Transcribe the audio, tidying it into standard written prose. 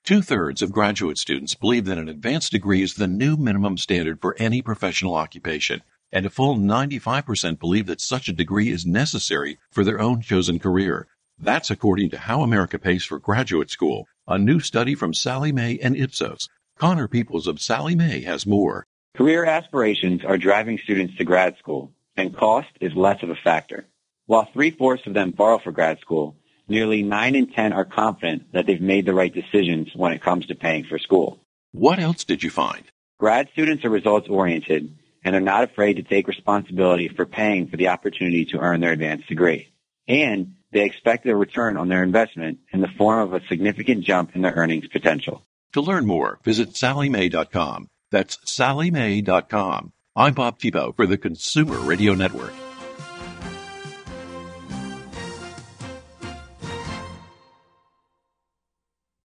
2/3 of graduate students believe that an advanced degree is the new minimum standard for any professional occupation, and a full 95% believe that such a degree is necessary for their own chosen career. That's according to How America Pays for Graduate School, a new study from Sallie Mae and Ipsos. Connor Peoples of Sallie Mae has more. Career aspirations are driving students to grad school, and cost is less of a factor. While 3/4 of them borrow for grad school, nearly 9 in 10 are confident that they've made the right decisions when it comes to paying for school. What else did you find? Grad students are results-oriented and are not afraid to take responsibility for paying for the opportunity to earn their advanced degree. And they expect a return on their investment in the form of a significant jump in their earnings potential. To learn more, visit SallieMae.com. That's SallieMae.com. I'm Bob Thibault for the Consumer Radio Network.